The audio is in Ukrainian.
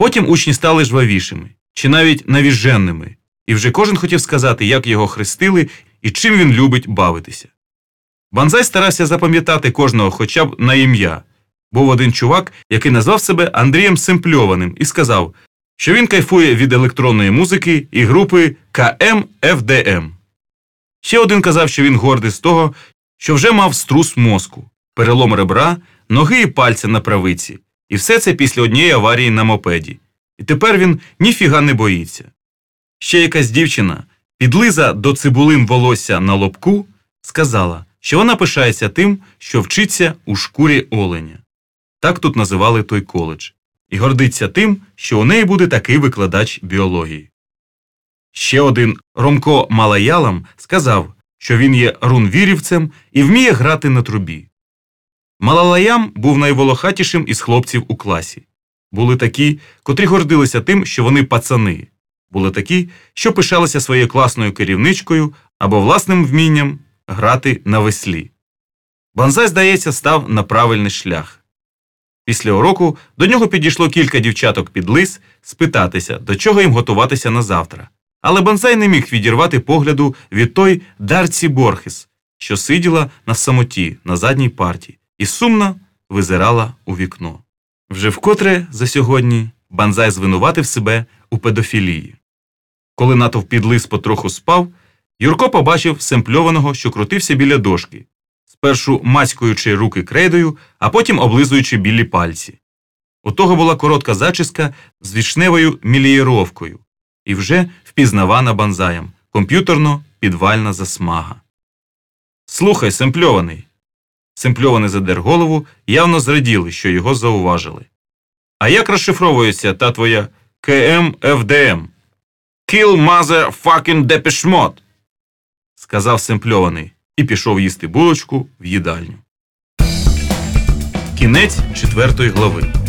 Потім учні стали жвавішими, чи навіть навіженними, і вже кожен хотів сказати, як його хрестили і чим він любить бавитися. Банзай старався запам'ятати кожного хоча б на ім'я. Був один чувак, який назвав себе Андрієм Семпльованим і сказав, що він кайфує від електронної музики і групи КМ-ФДМ. Ще один казав, що він гордий з того, що вже мав струс мозку, перелом ребра, ноги і пальця на правиці. І все це після однієї аварії на мопеді. І тепер він ніфіга не боїться. Ще якась дівчина, підлиза до цибулин волосся на лобку, сказала, що вона пишається тим, що вчиться у шкурі оленя. Так тут називали той коледж. І гордиться тим, що у неї буде такий викладач біології. Ще один Ромко Малаялам сказав, що він є рунвірівцем і вміє грати на трубі. Малалаям був найволохатішим із хлопців у класі. Були такі, котрі гордилися тим, що вони пацани. Були такі, що пишалися своєю класною керівничкою або власним вмінням грати на веслі. Банзай, здається, став на правильний шлях. Після уроку до нього підійшло кілька дівчаток-підлиз спитатися, до чого їм готуватися на завтра. Але Банзай не міг відірвати погляду від той Дарці Борхес, що сиділа на самоті на задній парті і сумно визирала у вікно. Вже вкотре за сьогодні Банзай звинуватив себе у педофілії. Коли натовп підлиз потроху спав, Юрко побачив Семпльованого, що крутився біля дошки, спершу мацькуючи руки крейдою, а потім облизуючи білі пальці. У того була коротка зачіска з вішневою мілієровкою і вже впізнавана Банзаєм комп'ютерно-підвальна засмага. «Слухай, Семпльований!» Семпльований задер голову, явно зраділи, що його зауважили. «А як розшифровується та твоя КМ-ФДМ?» «Kill mother fucking Depeche Mode», – сказав Семпльований і пішов їсти булочку в їдальню. Кінець 4 глави.